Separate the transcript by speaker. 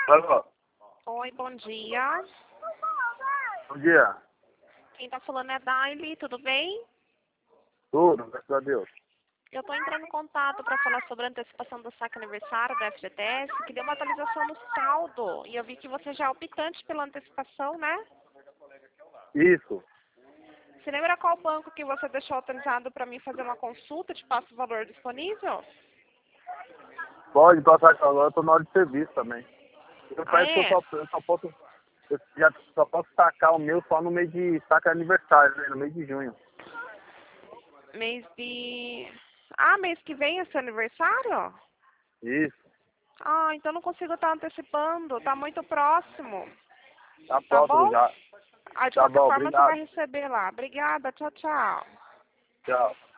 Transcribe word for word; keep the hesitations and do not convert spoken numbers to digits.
Speaker 1: Alô,
Speaker 2: Oi, bom dia.
Speaker 1: bom dia.
Speaker 2: Quem tá falando é a Daily, tudo bem?
Speaker 1: Tudo, graças a Deus.
Speaker 2: Eu tô entrando em contato para falar sobre a antecipação do saque aniversário da F G T S, que deu uma atualização no saldo. E eu vi que você já é optante pela antecipação, né?
Speaker 1: Isso.
Speaker 2: Você lembra qual banco que você deixou autorizado para mim fazer uma consulta? Te passo o valor disponível?
Speaker 1: Pode passar aqui agora, eu tô na hora de serviço também. Eu
Speaker 2: Ah,
Speaker 1: parece que eu
Speaker 2: é?
Speaker 1: só, eu só posso. Eu já só posso sacar o meu só no mês de saca aniversário, né? No mês de junho.
Speaker 2: Mês de... Ah, mês que vem é seu aniversário?
Speaker 1: Isso.
Speaker 2: Ah, então não consigo estar antecipando, tá muito próximo.
Speaker 1: Tá
Speaker 2: Tá
Speaker 1: próximo
Speaker 2: bom?
Speaker 1: já.
Speaker 2: Ah, de
Speaker 1: Tá
Speaker 2: qualquer
Speaker 1: bom,
Speaker 2: forma você vai
Speaker 1: obrigado.
Speaker 2: receber lá. Obrigada, tchau, tchau.
Speaker 1: Tchau.